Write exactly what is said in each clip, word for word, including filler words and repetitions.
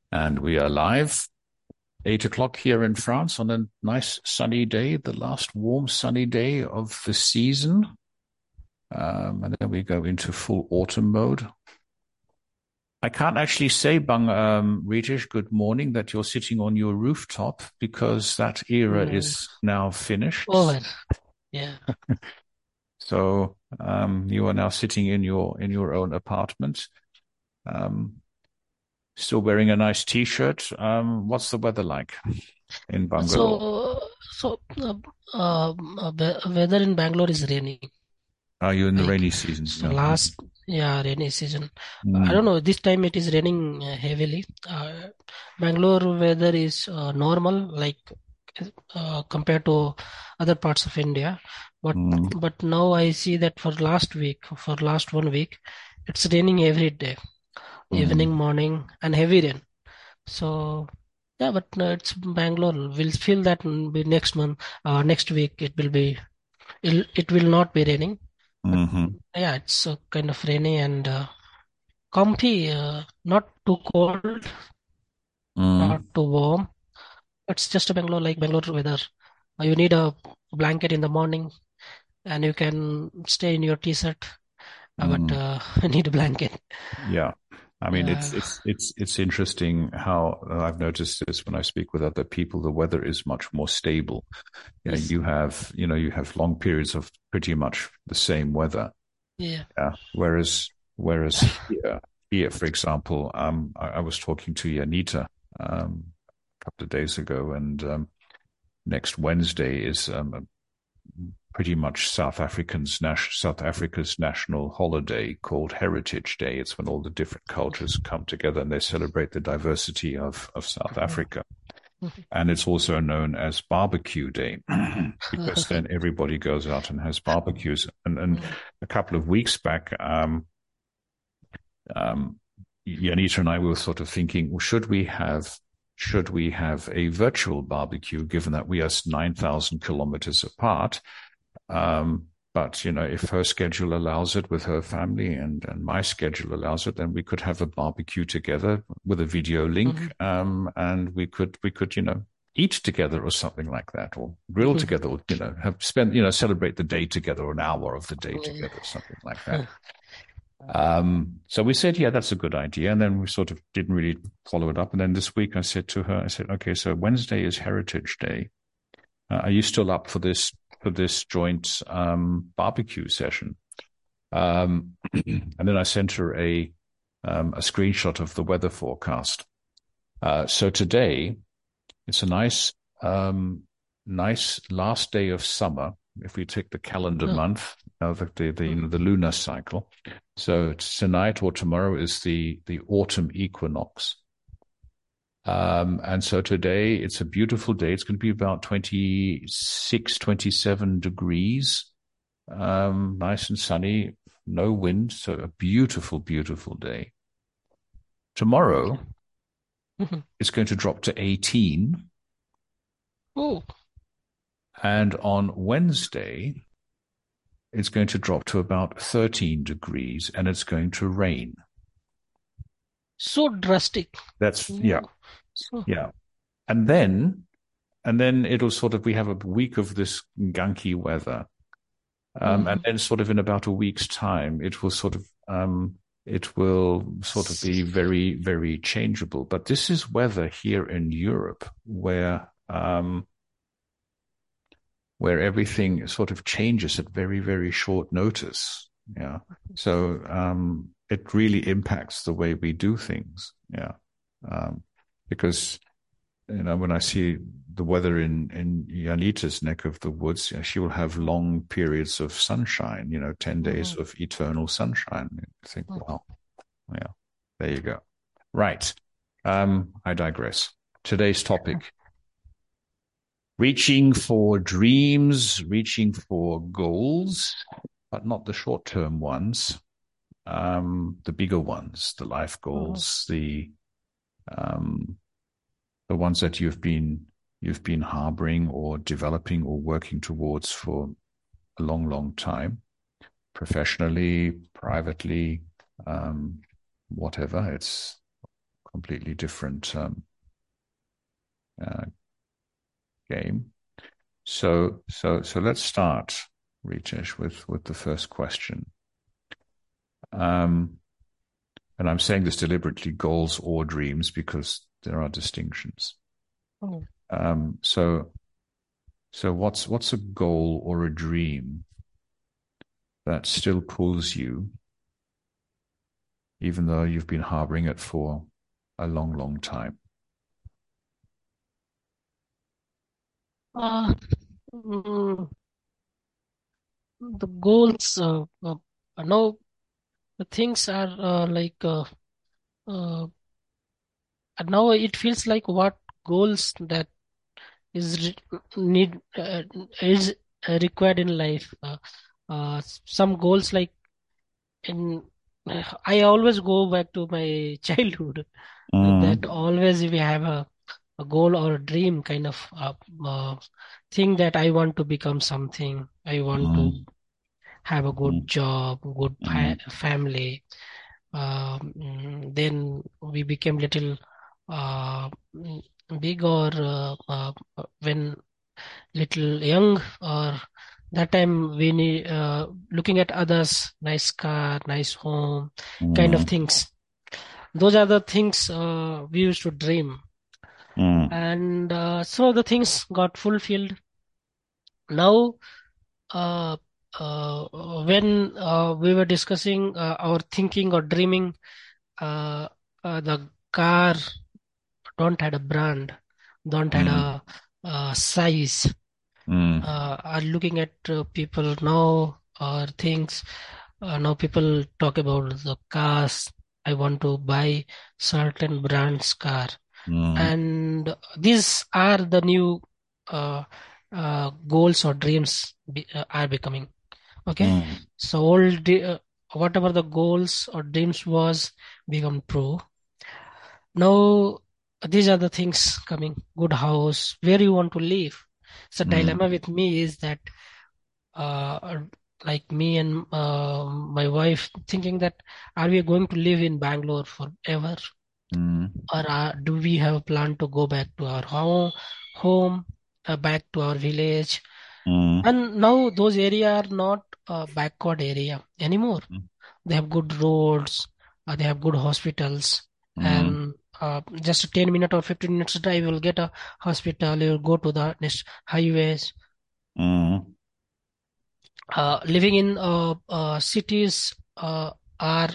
And we are live, eight o'clock here in France on a nice sunny day, the last warm sunny day of the season. Um, and then we go into full autumn mode. I can't actually say, Bang um, Ritesh, good morning, that you're sitting on your rooftop because that era Mm, is now finished. over. Yeah. So um, you are now sitting in your in your own apartment. Um, Still wearing a nice t-shirt. Um, what's the weather like in Bangalore? So, so uh, um, uh, we- weather in Bangalore is rainy. Are you in the Like, rainy season? so Yeah. last, yeah, rainy season. I don't Mm. know. This time it is raining uh, heavily. Uh, Bangalore weather is uh, normal, like uh, compared to other parts of India. But Mm. but now I see that for last week, for last one week, it's raining every day, evening, Mm. morning, and heavy rain. So yeah, but no, it's Bangalore. We'll feel that be next month, uh, next week. It will be. It'll, it will not be raining. But Mm-hmm. yeah, it's uh, kind of rainy and uh, comfy. Uh, not too cold, not Mm. too warm. It's just a Bangalore like Bangalore weather. Uh, You need a blanket in the morning, and you can stay in your t-shirt. Uh, but Mm. uh, I need a blanket. Yeah. I mean, it's Yeah. it's it's it's interesting how uh, I've noticed this when I speak with other people. The weather is much more stable. Yeah, Yes. you have you know you have long periods of pretty much the same weather. Yeah. Yeah. Whereas whereas here here, for example, um, I, I was talking to Yanita um a couple of days ago, and um, next Wednesday is um, pretty much South Africans South Africa's national holiday called Heritage Day. It's when all the different cultures come together and they celebrate the diversity of, of South Africa. And it's also known as Barbecue Day because then everybody goes out and has barbecues. And, and a couple of weeks back, um, um, Yanita and I were sort of thinking, well, should we have should we have a virtual barbecue, given that we are nine thousand kilometers apart? Um, but you know, if her schedule allows it with her family and, and my schedule allows it, then we could have a barbecue together with a video link, um, and we could we could you know eat together or something like that, or grill together, or you know have spent you know celebrate the day together, or an hour of the day together, something like that. Um, so we said, yeah, that's a good idea, and then we sort of didn't really follow it up. And then this week, I said to her, I said, okay, so Wednesday is Heritage Day. Uh, are you still up for this for this joint um, barbecue session? Um, and then I sent her a um, a screenshot of the weather forecast. Uh, so today it's a nice um, nice last day of summer. If we take the calendar Oh, month, uh, the the, the, you know, the lunar cycle. So tonight or tomorrow is the the autumn equinox. Um, and so today it's a beautiful day. It's going to be about twenty six, twenty seven degrees, um, nice and sunny, no wind. So a beautiful, beautiful day. okay. Tomorrow it's going to drop to eighteen. Oh, And on Wednesday, it's going to drop to about thirteen degrees and it's going to rain. so drastic. That's, yeah, Oh, so. yeah. And then, and then it'll sort of, we have a week of this gunky weather. Um, and Mhm. then sort of in about a week's time, it will sort of um, it will sort of be very, very changeable. But this is weather here in Europe where um, where everything sort of changes at very, very short notice. Yeah. So um, it really impacts the way we do things. Yeah. Um, because you know, when I see the weather in, in Yanita's neck of the woods, you know, she will have long periods of sunshine, you know, ten days Mhm. of eternal sunshine. You think, Mhm. well, yeah, there you go. Right. Um, I digress. Today's topic, reaching for dreams, reaching for goals, but not the short term ones, um, the bigger ones, the life Mhm. goals, the, um, the ones that you've been you've been harboring or developing or working towards for a long, long time, professionally, privately, um, whatever. It's completely different um, uh, game. So, so, so let's start, Ritesh, with with the first question. Um, and I'm saying this deliberately, goals or dreams, because there are distinctions. Oh. Um, so, so what's what's a goal or a dream that still pulls you, even though you've been harboring it for a long, long time? Uh, mm, the goals, uh, uh, now the things are uh, like uh, uh, now it feels like what goals that is re- need uh, is uh, required in life. Uh, uh, some goals like in I always go back to my childhood. Uh, that Mm, always we have a, a goal or a dream kind of uh, uh, thing that I want to become something. I want to mm, have a good mm, job, good fa- mm, family. Um, mm, then we became little uh, mm, big or uh, uh, when little young or that time we need uh, looking at others, nice car, nice home, kind of mm, things. Those are the things uh, we used to dream, mm, and uh, so the things got fulfilled. Now, uh, uh, when uh, we were discussing uh, our thinking or dreaming, uh, uh, the car don't had a brand, don't had mm, a uh, size. mm, Uh, are looking at uh, people now or things. Uh, now people talk about the cars. I want to buy certain brands car, mm, and these are the new uh, uh, goals or dreams be, uh, are becoming. Okay, mm, so all the, uh, whatever the goals or dreams was become true. Now these are the things coming. Good house, where you want to live. So mm, dilemma with me is that uh, like me and uh, my wife thinking that are we going to live in Bangalore forever, mm, or uh, do we have a plan to go back to our home, home, uh, back to our village? mm, And now those area are not a backward area anymore. They have good roads, uh, they have good hospitals, mm, and uh, just a ten minute or fifteen minutes drive, you'll get a hospital. You'll go to the next highways. mm, Uh, living in uh, uh, cities uh, are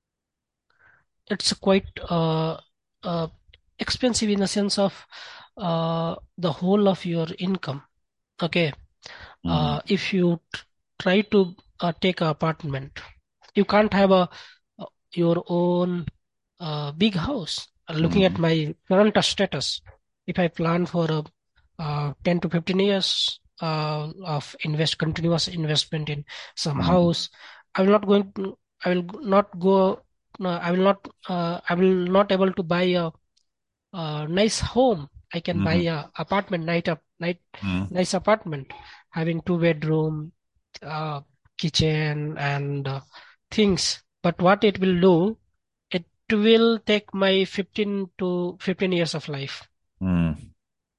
it's quite uh, uh, expensive in the sense of uh, the whole of your income. Okay, mm, uh, if you t- try to uh, take an apartment, you can't have a uh, your own uh, big house. Uh, Looking at mm, my current status, if I plan for a uh, ten to fifteen years uh, of invest continuous investment in some mm, house, I will not going to, I will not go no, I will not uh, I will not able to buy a, a nice home. I can buy mm, a apartment night up night mm, nice apartment having two bedroom, uh, kitchen and uh, things. But what it will do, it will take my fifteen to fifteen years of life. mm,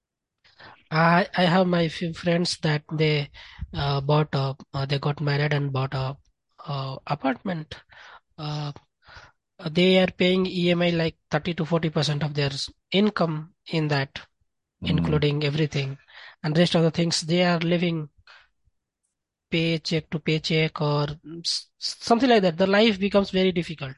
I I have my few friends that they uh, bought a uh, they got married and bought a uh, apartment. Uh, they are paying E M I like thirty to forty percent of their s- income in that, mm, including everything, and rest of the things they are living paycheck to paycheck or s- something like that. The life becomes very difficult.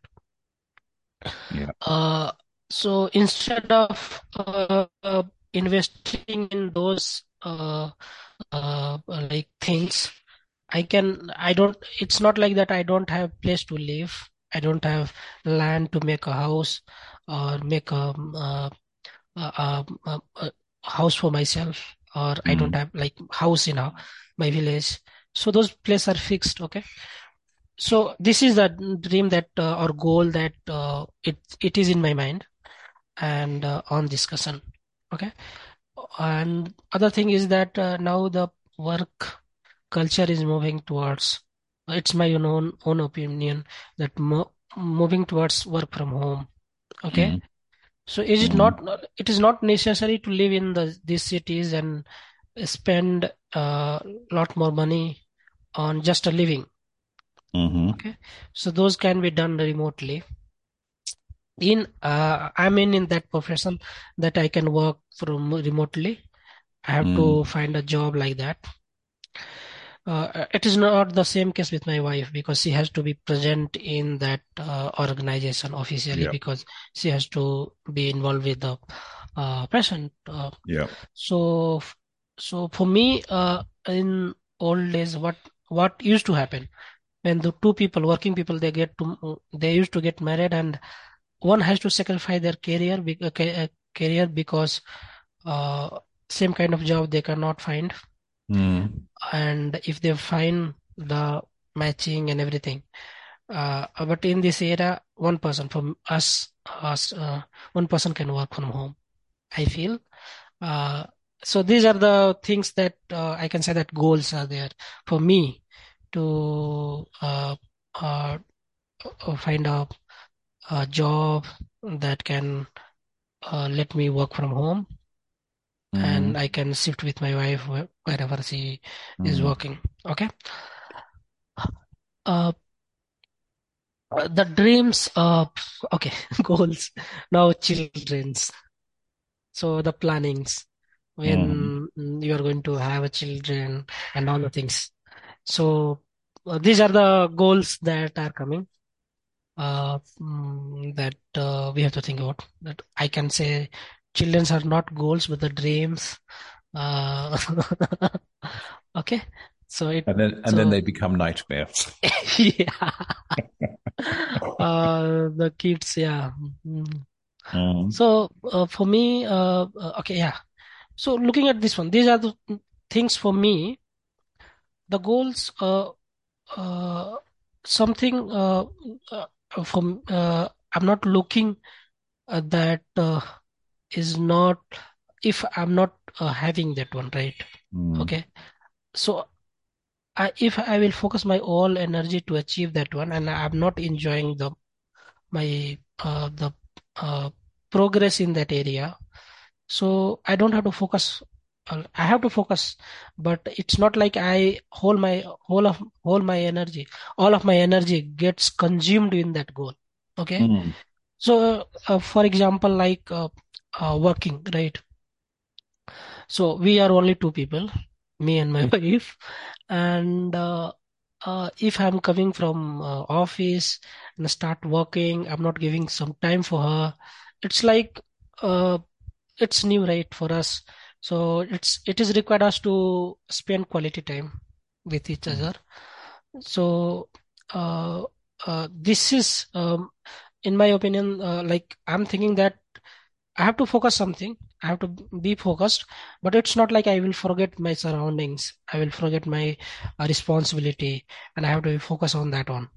yeah. Uh, so instead of uh, uh, investing in those uh, uh, like things, I can, I don't, it's not like that I don't have place to live. I don't have land to make a house or make a, uh, a, a, a, a house for myself, or I don't Mm, have like house in a, my village. So those places are fixed. Okay. So this is the dream that uh, or goal that uh, it it is in my mind and uh, on discussion. Okay. And other thing is that uh, now the work culture is moving towards, it's my own own opinion that mo moving towards work from home. Okay. mm, So is it Mm. not, it is not necessary to live in the these cities and spend a lot more money on just a living. Mm-hmm. Okay. So those can be done remotely. In uh, I'm in in that profession that I can work from remotely. I have to Mm. find a job like that. Uh, it is not the same case with my wife because she has to be present in that uh, organization officially Yeah. because she has to be involved with the uh, patient. Uh, Yeah. so, so for me, uh, in old days, what what used to happen when the two people, working people, they get to they used to get married, and one has to sacrifice their career, be- uh, ca- uh, career because uh, same kind of job they cannot find, Mm. and if they find the matching and everything, uh, but in this era one person from us us uh, one person can work from home, I feel. uh, so these are the things that uh, I can say that goals are there for me to uh, uh, uh, find a, a job that can uh, let me work from home, and Mm. I can shift with my wife wh- wherever she is Mm. working. Okay. Uh, Uh, the dreams, uh, okay, goals. Now, children's. So the plannings Mm. when mm, you are going to have a children and all the things. So uh, these are the goals that are coming. Uh, mm, that uh, we have to think about. That I can say, childrens are not goals, but the dreams. Uh, okay. So it. And then and then So they become nightmares. yeah. Uh, the kids. Yeah. Mm. Mm. So uh, for me, uh, uh, okay, yeah. So looking at this one, these are the things for me. The goals, uh, uh, something uh, uh, from uh, I'm not looking uh, that uh, is not if I'm not uh, having that one, right? Mm. Okay. So I, if I will focus my all energy to achieve that one, and I'm not enjoying the my uh, the uh, progress in that area, so I don't have to focus. uh, I have to focus, but it's not like I whole my whole of whole my energy, all of my energy gets consumed in that goal. Okay. Mm. So uh, for example, like uh, uh, working, right? So we are only two people, me and my wife, and uh, uh, if I'm coming from uh, office and start working, I'm not giving some time for her. It's like uh, it's new, right, for us. So it's it is required us to spend quality time with each other. So uh, uh, this is um, in my opinion, uh, like I'm thinking that I have to focus something. I have to be focused, but it's not like I will forget my surroundings. I will forget my uh, responsibility, and I have to focus on that one.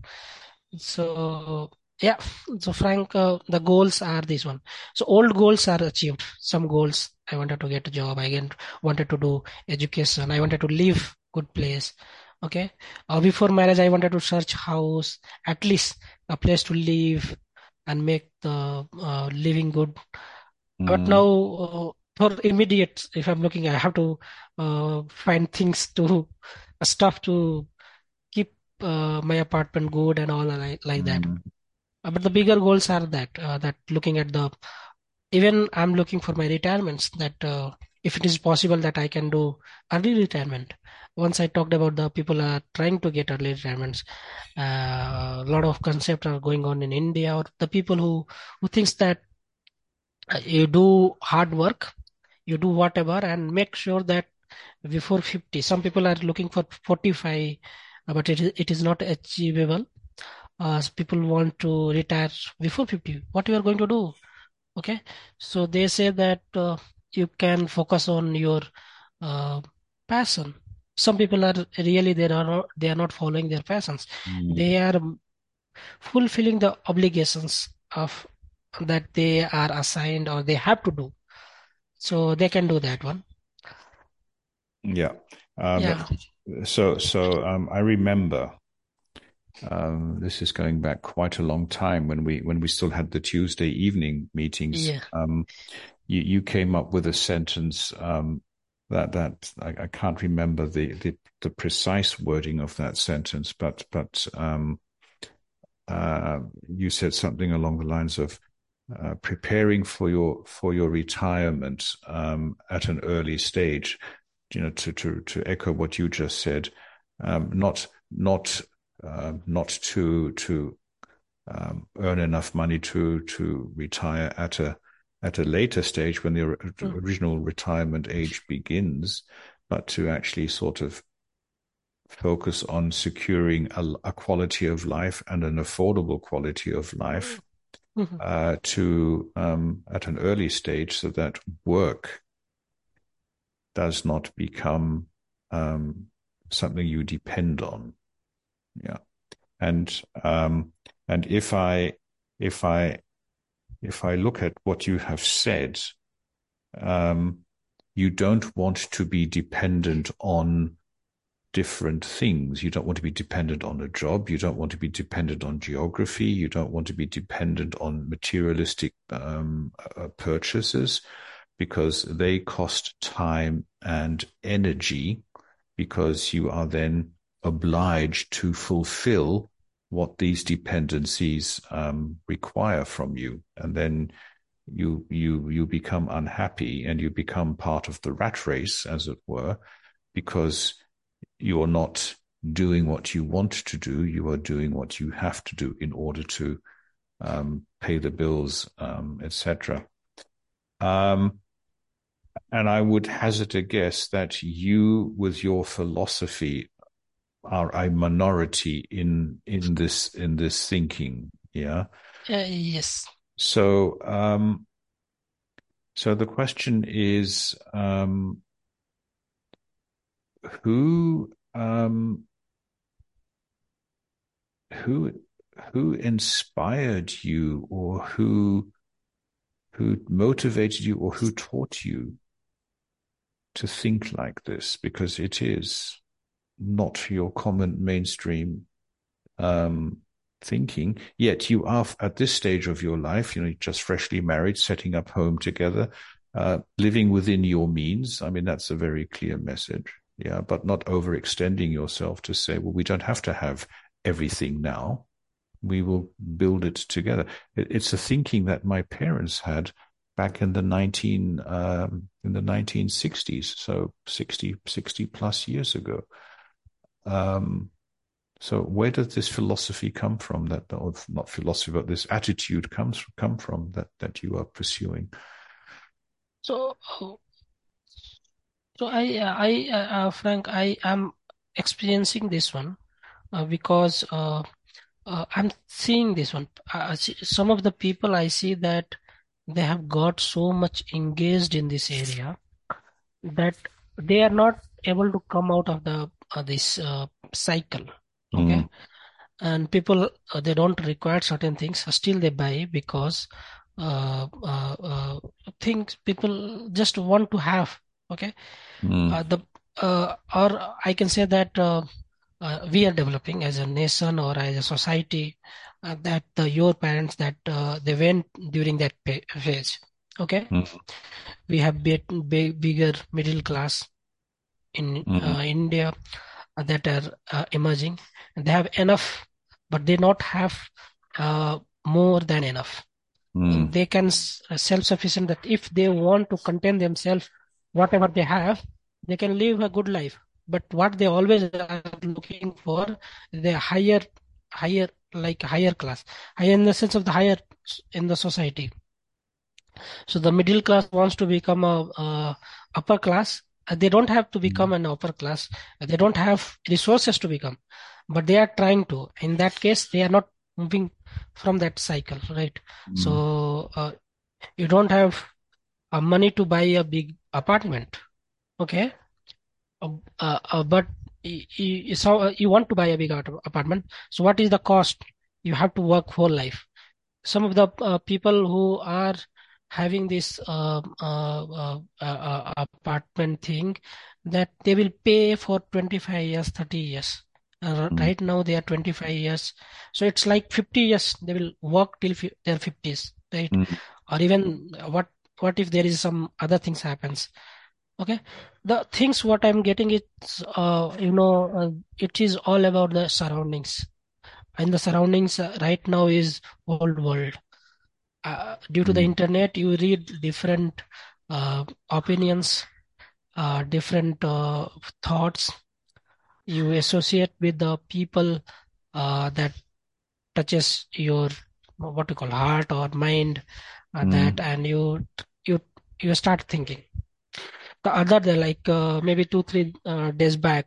So yeah, so Frank, uh, the goals are this one. So old goals are achieved. Some goals I wanted to get a job. I again wanted to do education. I wanted to live good place. Okay. Uh, before marriage, I wanted to search house, at least a place to live and make the uh, living good. But now, Mm. uh, for immediate, if I'm looking, I have to uh, find things to uh, stuff to keep uh, my apartment good and all like, like that. Mm. Uh, but the bigger goals are that uh, that looking at the even I'm looking for my retirements that uh, if it is possible that I can do early retirement. Once I talked about the people are trying to get early retirements. Uh, a lot of concepts are going on in India, or the people who who thinks that uh, you do hard work, you do whatever, and make sure that before fifty. Some people are looking for forty-five, uh, but it is, it is not achievable. Uh, people want to retire before fifty. What you are going to do? Okay, so they say that uh, you can focus on your uh, passion. Some people are really they are not, they are not following their passions. Mm. They are fulfilling the obligations of that they are assigned or they have to do. So they can do that one. Yeah. Um, Yeah. so so um, I remember Um, this is going back quite a long time when we when we still had the Tuesday evening meetings. Yeah. Um, you you came up with a sentence um, that that I, I can't remember the, the the precise wording of that sentence, but but um, uh, you said something along the lines of uh, preparing for your for your retirement um, at an early stage. You know, to to to echo what you just said, um, not not uh, not to to um, earn enough money to to retire at a at a later stage when the Mm. original retirement age begins, but to actually sort of focus on securing a, a quality of life and an affordable quality of life Mhm. uh, to um, at an early stage, so that work does not become um, something you depend on. Yeah, and um, and if I if I if I look at what you have said, um, you don't want to be dependent on different things. You don't want to be dependent on a job. You don't want to be dependent on geography. You don't want to be dependent on materialistic um, uh, purchases, because they cost time and energy, because you are then obliged to fulfill what these dependencies um, require from you. And then you you you become unhappy and you become part of the rat race, as it were, because you're not doing what you want to do. You are doing what you have to do in order to um, pay the bills, um, et cetera. Um, and I would hazard a guess that you, with your philosophy, are a minority in in this in this thinking. Yeah. Uh, yes. So um, so the question is, um, who um, who who inspired you, or who who motivated you, or who taught you to think like this? Because it is not your common mainstream um, thinking. Yet you are at this stage of your life, you know, just freshly married, setting up home together, uh, living within your means. I mean, that's a very clear message. Yeah, but not overextending yourself to say, well, we don't have to have everything now. We will build it together. It, it's a thinking that my parents had back in the nineteen um, in the nineteen sixties, so sixty, sixty plus years ago. Um, so where does this philosophy come from? That, or not philosophy, but this attitude comes come from that that you are pursuing? So, uh, so I, uh, I, uh, uh, Frank, I am experiencing this one uh, because uh, uh, I'm seeing this one. Uh, see- some of the people I see that they have got so much engaged in this area that they are not able to come out of the uh, this uh, cycle. Okay, Mm, and people uh, they don't require certain things, still they buy because uh, uh, uh, things people just want to have. Okay, mm, uh, the uh, or I can say that uh, uh, we are developing as a nation or as a society uh, that uh, your parents that uh, they went during that pa- phase. Okay, mm, we have big, big, bigger middle class in mm, uh, India uh, that are uh, emerging. They have enough, but they not have uh, more than enough. mm, They can s- uh, self-sufficient that if they want to contain themselves, whatever they have, they can live a good life. But what they always are looking for, the higher, higher, like higher class, higher in the sense of the higher s- in the society. So the middle class wants to become a, a upper class. Uh, They don't have to become mm, an upper class. Uh, They don't have resources to become, but they are trying to. In that case, they are not moving from that cycle, right? mm, So uh, you don't have uh, money to buy a big apartment, okay? Uh, uh, uh, but y- y- so uh, you want to buy a big art- apartment. So what is the cost? You have to work whole life. Some of the uh, people who are having this uh, uh, uh, uh, uh, apartment thing, that they will pay for twenty-five years, thirty years, Uh, Mm. right now they are twenty-five years. So it's like fifty years they will work till fi- their fifties, right? Mm. Or even what what if there is some other things happens? Okay. The things what I'm getting is, uh, you know, uh, it is all about the surroundings. And the surroundings uh, right now is old world. Uh, due to the Mm. internet, you read different uh, opinions, uh, different uh, thoughts. You associate with the people uh, that touches your what you call heart or mind, uh, that, Mm. and you you you start thinking. The other day, like uh, maybe two three uh, days back,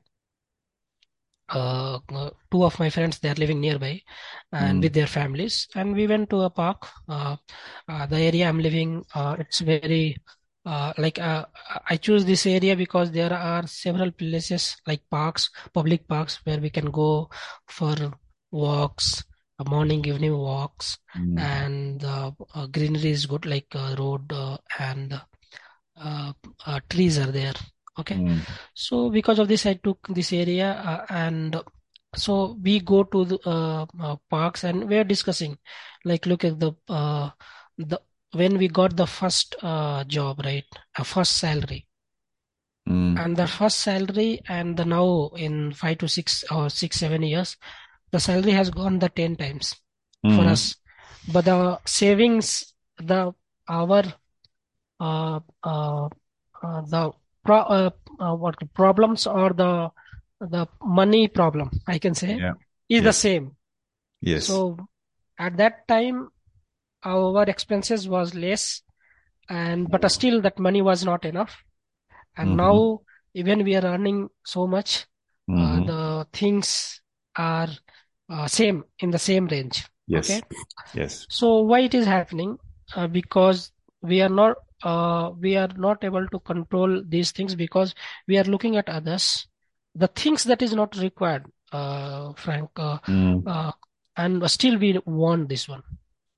uh, uh, two of my friends, they are living nearby and with Mm. their families, and we went to a park. Uh, uh, the area I'm living, uh, it's very uh, like uh, I choose this area because there are several places like parks, public parks, where we can go for walks, uh, morning evening walks. Mm. And uh, uh, greenery is good, like uh, road, uh, and uh, uh, trees are there. Okay. Mm. So because of this, I took this area, uh, and so we go to the uh, uh, parks, and we're discussing, like, look at the uh, the when we got the first uh, job, right, a first salary, Mm. and the first salary, and the now in five to six or six seven years, the salary has gone the ten times for Mm. us, but the savings, the our uh, uh, uh, the pro, uh, uh, what problems, or the the money problem, I can say, Yeah. is the Yes. same. Yes. So at that time, our expenses was less, and but still that money was not enough. And Mm-hmm. now, even we are earning so much, uh, Mm-hmm. the things are uh, same, in the same range. Okay. Yes. Yes. So why it is happening? Uh, because we are not uh, we are not able to control these things, because we are looking at others, the things that is not required, uh, Frank, uh, Mm. uh, and still we want this one.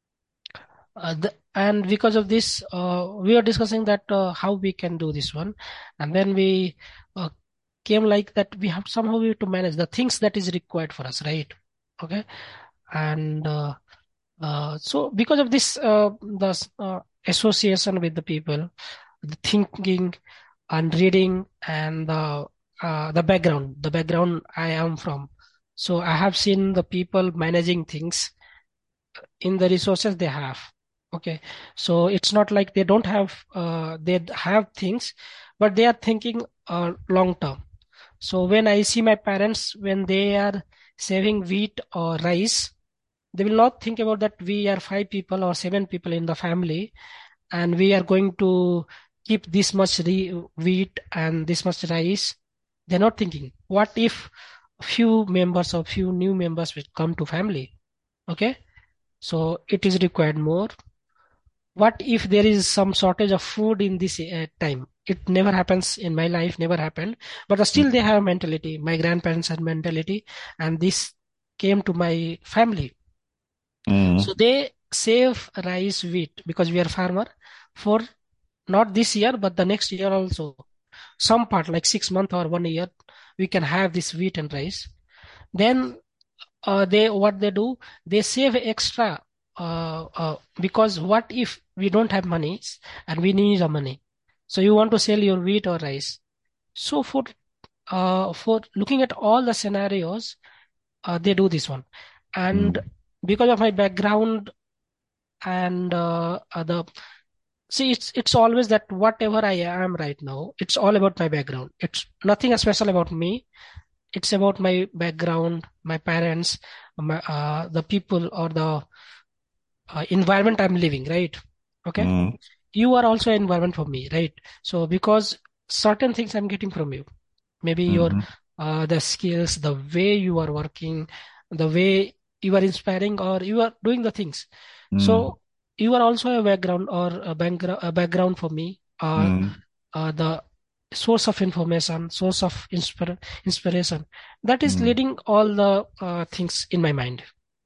Uh, the, and because of this, uh, we are discussing that uh, how we can do this one, and then we uh, came like that we have somehow we have to manage the things that is required for us, right? Okay. And uh, uh, so because of this, uh, the uh, association with the people, the thinking and reading, and the uh, the background, the background I am from. So I have seen the people managing things in the resources they have. Okay, so it's not like they don't have, uh, they have things, but they are thinking uh, long term. So when I see my parents, when they are saving wheat or rice, they will not think about that we are five people or seven people in the family, and we are going to keep this much re- wheat and this much rice. They're not thinking, what if few members or few new members will come to family? Okay, so it is required more. What if there is some shortage of food in this uh, time? It never happens in my life, never happened, but still they have mentality. My grandparents had mentality, and this came to my family. Mm. So they save rice, wheat, because we are farmer, for not this year but the next year also. Some part, like six month or one year, we can have this wheat and rice. Then uh, they what they do, they save extra, uh, uh, because what if we don't have money and we need the money? So you want to sell your wheat or rice. So for uh, for looking at all the scenarios, uh, they do this one. And Mm. because of my background, and uh, uh, the see, it's it's always that whatever I am right now, it's all about my background. It's nothing special about me. It's about my background, my parents, my, uh, the people, or the uh, environment I'm living, right? Okay. Mm. You are also an environment for me, right? So because certain things I'm getting from you, maybe your Mm. uh, the skills, the way you are working, the way you are inspiring, or you are doing the things. Mm. So you are also a background, or a background, a background for me, uh, Mm. uh, the source of information, source of inspir- inspiration, that is Mm. leading all the uh, things in my mind.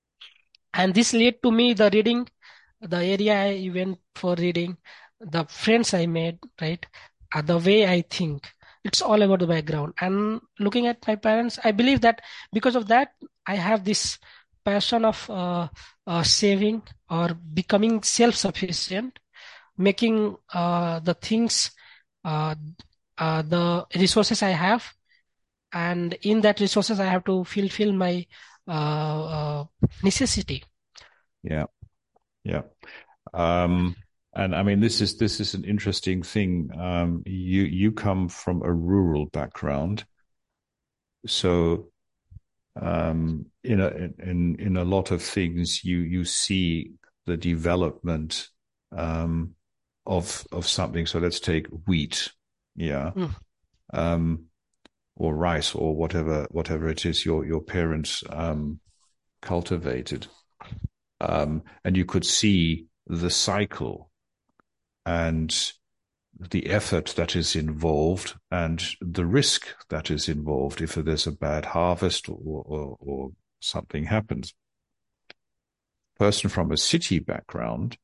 And this led to me the reading, the area I went for reading, the friends I made, right? Uh, the way I think. it's all about the background. And looking at my parents, I believe that because of that, I have this passion of uh, uh, saving or becoming self-sufficient, making uh, the things, uh, uh, the resources I have, and in that resources I have to fulfill my uh, uh, necessity. Yeah. Yeah. Um, and I mean, this is this is an interesting thing. Um, you you come from a rural background, so um, in a in in a lot of things, you you see the development um, of of something. So let's take wheat, yeah, Mm. um, or rice, or whatever whatever it is your your parents um, cultivated, um, and you could see the cycle and the effort that is involved and the risk that is involved if there's a bad harvest or, or, or something happens. Person from a city background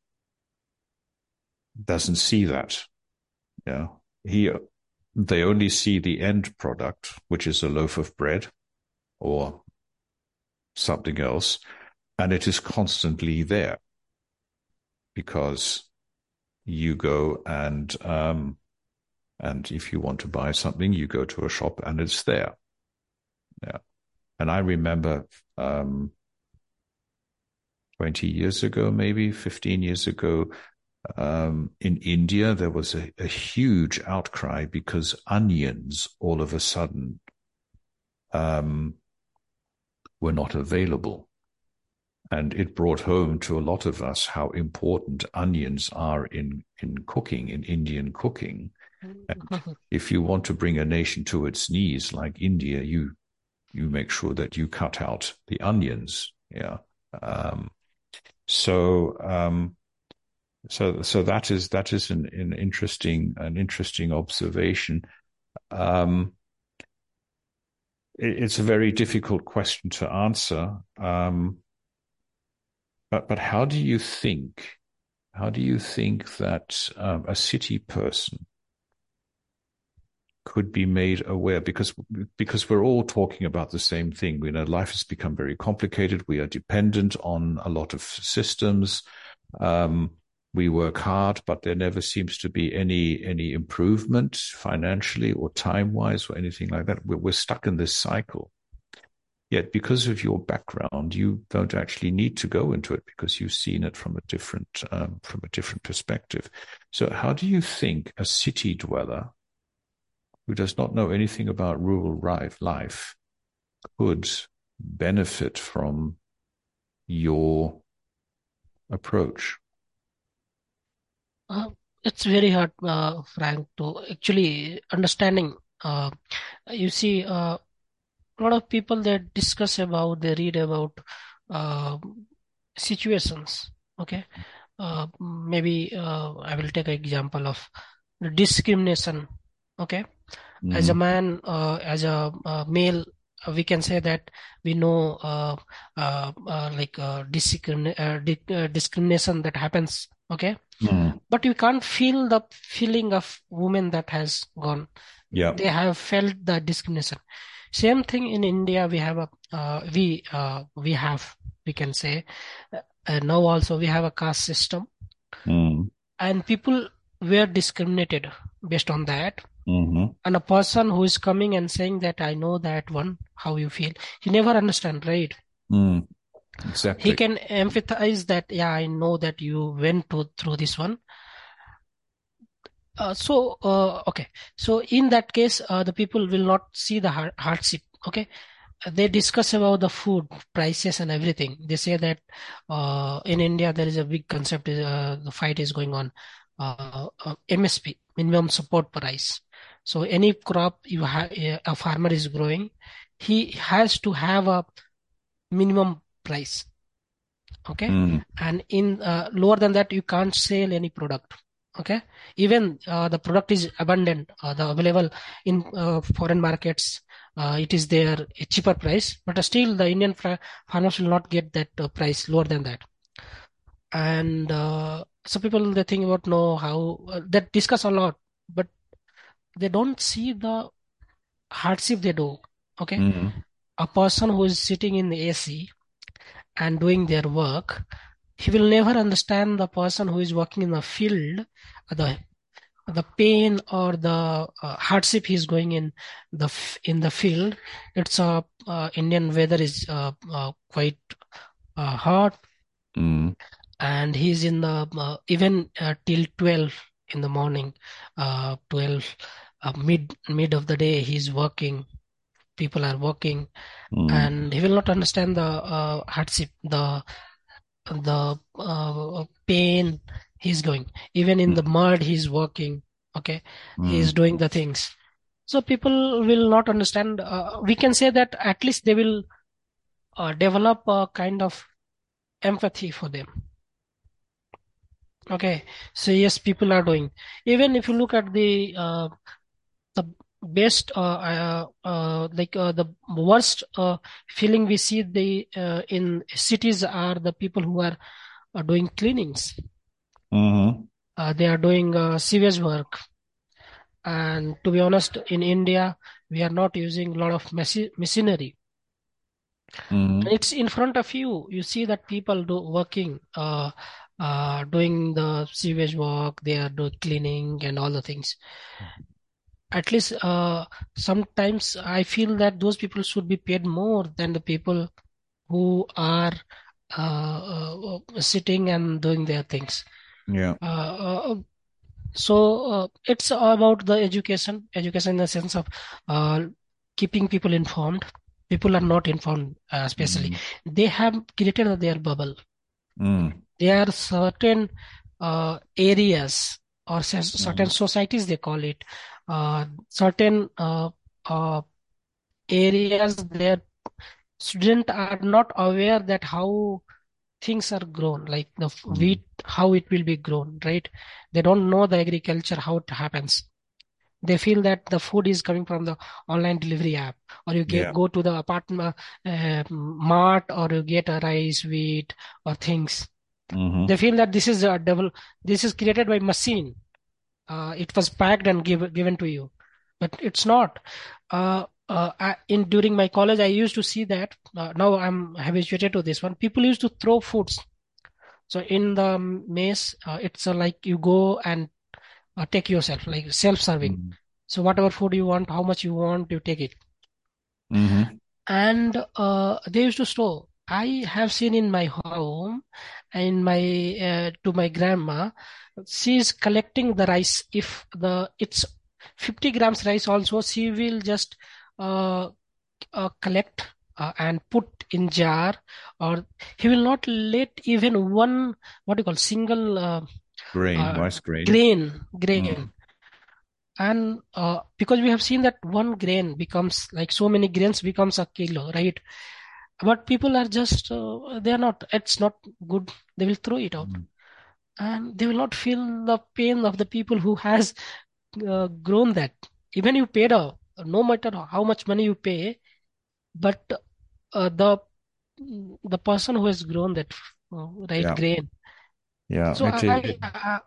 doesn't see that. Yeah, he they only see the end product, which is a loaf of bread or something else, and it is constantly there because you go and um, and if you want to buy something, you go to a shop and it's there. Yeah. And I remember um, twenty years ago, maybe fifteen years ago, um, in India, there was a, a huge outcry because onions all of a sudden um, were not available. And it brought home to a lot of us how important onions are in, in cooking, in Indian cooking. And if you want to bring a nation to its knees like India, you you make sure that you cut out the onions. Yeah. Um, so um, so so that is that is an, an interesting an interesting observation. Um, it, it's a very difficult question to answer. Um, but but how do you think? How do you think that um, a city person could be made aware, because because we're all talking about the same thing. We know life has become very complicated. We are dependent on a lot of systems. Um, we work hard, but there never seems to be any any improvement financially or time wise or anything like that. We're, we're stuck in this cycle. Yet, because of your background, you don't actually need to go into it because you've seen it from a different um, from a different perspective. So, how do you think a city dweller who does not know anything about rural life could benefit from your approach? Uh, it's very hard, uh, Frank, to actually understanding. Uh, you see, uh, a lot of people that discuss about, they read about uh, situations. Okay, uh, maybe uh, I will take an example of the discrimination. Okay, as a Mm-hmm. man, uh, as a uh, male, uh, we can say that we know uh, uh, uh, like uh, discrimin- uh, di- uh, discrimination that happens. Okay, Mm. but you can't feel the feeling of women that has gone. Yeah. They have felt the discrimination. Same thing in India. We have a uh, we uh, we have, we can say, uh, uh, now also we have a caste system, Mm. and people were discriminated based on that. Mm-hmm. And a person who is coming and saying that I know that one, how you feel, he never understand, right? Mm. He Exactly. can empathize that, yeah, I know that you went to, through this one. Uh, so, uh, okay. So in that case, uh, the people will not see the hard- hardship. Okay. Uh, They discuss about the food prices and everything. They say that uh, in India there is a big concept. Uh, the fight is going on. Uh, uh, M S P, minimum support price. So any crop you have, a farmer is growing, he has to have a minimum price. Okay, Mm. and in uh, lower than that you can't sell any product. Okay, even uh, the product is abundant, uh, the available in uh, foreign markets, uh, it is there a cheaper price, but still the Indian fra- farmers will not get that uh, price lower than that. And uh, some people they think about know how uh, that discuss a lot, but they don't see the hardship they do. Okay, Mm. a person who is sitting in the A C and doing their work, he will never understand the person who is working in the field, the the pain or the uh, hardship he's going in the f- in the field. It's a uh, Indian weather is uh, uh, quite uh, hot, Mm. and he's in the uh, even uh, till twelve in the morning, uh, twelve uh, mid mid of the day he's working. People are working, Mm. and he will not understand the uh, hardship, the the uh, pain he's going. Even in the Mm. mud, he's working. Okay, he's Mm. doing the things. So people will not understand. Uh, we can say that at least they will uh, develop a kind of empathy for them. Okay, so yes, people are doing. Even if you look at the uh, the best uh, uh, uh, like uh, the worst uh, feeling we see the uh, in cities are the people who are, are doing cleanings. Mm. Uh, they are doing uh, sewage work. And to be honest, in India, we are not using a lot of machi- machinery. And Mm. it's in front of you. You see that people do working, uh, uh, doing the sewage work. They are doing cleaning and all the things. At least uh, sometimes I feel that those people should be paid more than the people who are uh, uh, sitting and doing their things. Yeah. Uh, uh, So uh, it's about the education, education in the sense of uh, keeping people informed. People are not informed, uh, especially. Mm. They have created their bubble. Mm. There are certain uh, areas or cer- certain Mm. societies, they call it, uh, certain uh, uh, areas where students are not aware that how things are grown, like the f- Mm. wheat, how it will be grown, right? They don't know the agriculture, how it happens. They feel that the food is coming from the online delivery app, or you get Yeah. go to the apartment uh, mart, or you get a rice, wheat, or things. They Mm-hmm. feel that this is a devil, this is created by machine. Uh, it was packed and give, given to you, but it's not. uh, uh, I, in during my college I used to see that. Uh, now I'm habituated to this one. People used to throw foods. So in the mess, uh, it's uh, like you go and uh, take yourself, like self-serving. Mm. So whatever food you want, how much you want, you take it. Mm-hmm. And uh, they used to store. I have seen in my home, in my uh, to my grandma, she is collecting the rice. If the it's fifty grams rice also, she will just uh, uh, collect uh, and put in jar, or he will not let even one, what do you call, single uh, Grain, uh, rice grain. grain grain. Mm. And uh, because we have seen that one grain becomes like so many grains becomes a kilo, right? But people are just uh, they are not, it's not good, they will throw it out. Mm. And they will not feel the pain of the people who has uh, grown that. Even you paid a, no matter how much money you pay, but uh, the the person who has grown that uh, right Yeah. grain. Yeah. So It, I, it, I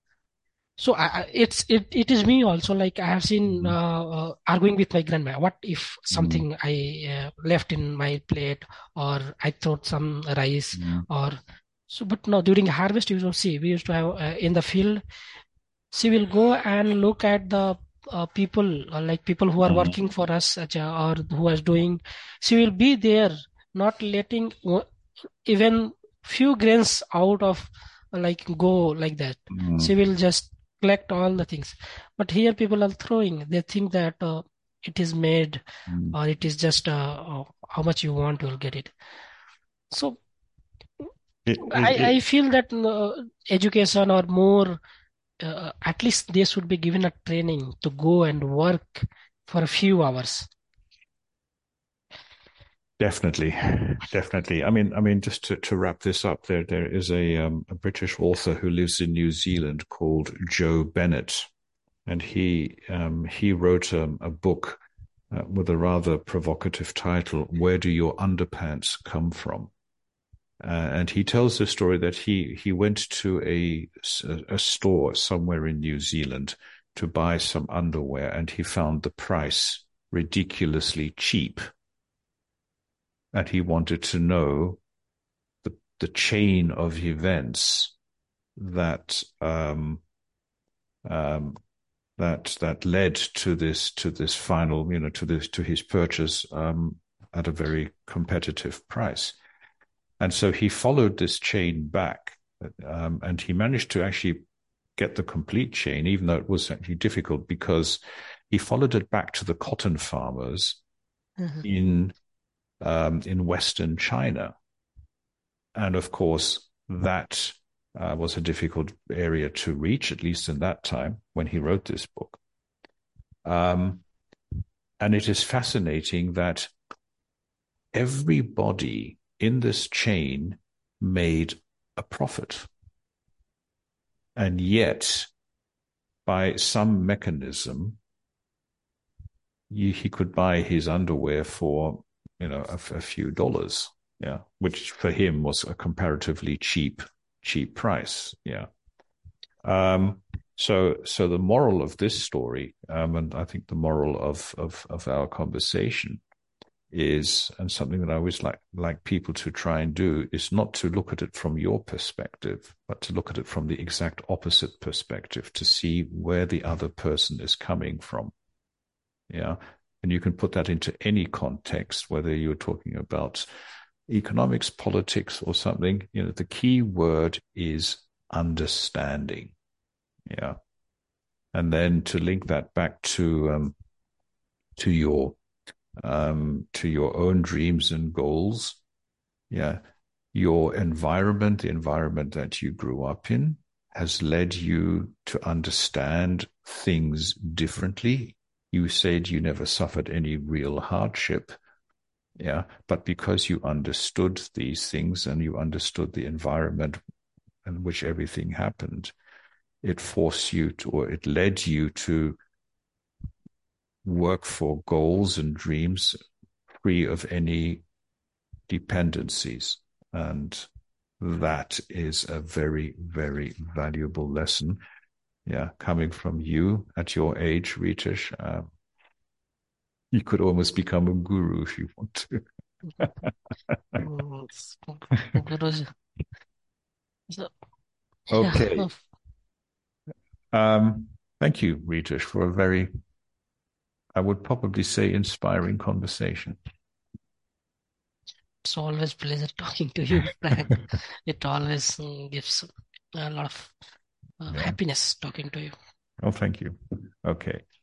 So I, I- it's it, it is me also. Like I have seen mm. uh, uh, arguing with my grandma. What if Mm. something I uh, left in my plate, or I throw some rice, Mm. or so? But no, during harvest, you will see we used to have uh, in the field. She will go and look at the uh, people, uh, like people who are Mm. working for us, such a, or who is doing. She will be there, not letting o- even few grains out of uh, like go like that. She Mm. will just collect all the things. But here people are throwing. They think that uh, it is made, Mm. or it is just uh, uh, how much you want, you will get it. So It, I, it, it I feel that uh, education or more, uh, at least they should be given a training to go and work for a few hours. Definitely, definitely. I mean, I mean, just to, to wrap this up, there there is a um, a British author who lives in New Zealand called Joe Bennett, and he um, he wrote um, a book uh, with a rather provocative title, "Where Do Your Underpants Come From?" Uh, and he tells the story that he he went to a a store somewhere in New Zealand to buy some underwear, and he found the price ridiculously cheap. And he wanted to know the, the chain of events that um, um, that that led to this to this final, you know, to this to his purchase um, at a very competitive price. And so he followed this chain back, um, and he managed to actually get the complete chain, even though it was actually difficult, because he followed it back to the cotton farmers mm-hmm. in um, in Western China. And of course, that uh, was a difficult area to reach, at least in that time when he wrote this book. Um, and it is fascinating that everybody in this chain made a profit. And yet, by some mechanism, he, he could buy his underwear for, you know, a, a few dollars, yeah, which for him was a comparatively cheap, cheap price, yeah. Um, so, so the moral of this story, um, and I think the moral of of of our conversation is, and something that I always like like people to try and do, is not to look at it from your perspective, but to look at it from the exact opposite perspective, to see where the other person is coming from. Yeah. And you can put that into any context, whether you're talking about economics, politics, or something. You know, the key word is understanding. Yeah. And then to link that back to um, to your um, to your own dreams and goals. Yeah. Your environment, the environment that you grew up in, has led you to understand things differently. You said you never suffered any real hardship. Yeah. But because you understood these things and you understood the environment in which everything happened, it forced you to, or it led you to work for goals and dreams free of any dependencies. And that is a very, very valuable lesson. Yeah, coming from you at your age, Ritesh, um, you could almost become a guru if you want to. Okay. Um, thank you, Ritesh, for a very, I would probably say, inspiring conversation. It's always a pleasure talking to you, Frank. It always um, gives a lot of uh, yeah. happiness talking to you. Oh, thank you. Okay.